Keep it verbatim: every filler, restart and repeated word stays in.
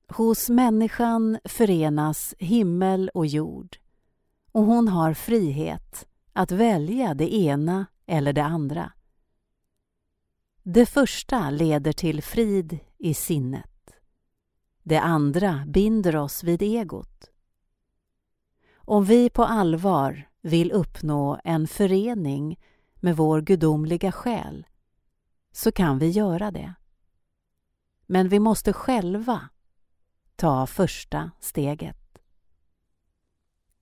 Hos människan förenas himmel och jord, och hon har frihet att välja det ena eller det andra. Det första leder till frid i sinnet. Det andra binder oss vid egot. Om vi på allvar vill uppnå en förening med vår gudomliga själ, så kan vi göra det. Men vi måste själva ta första steget.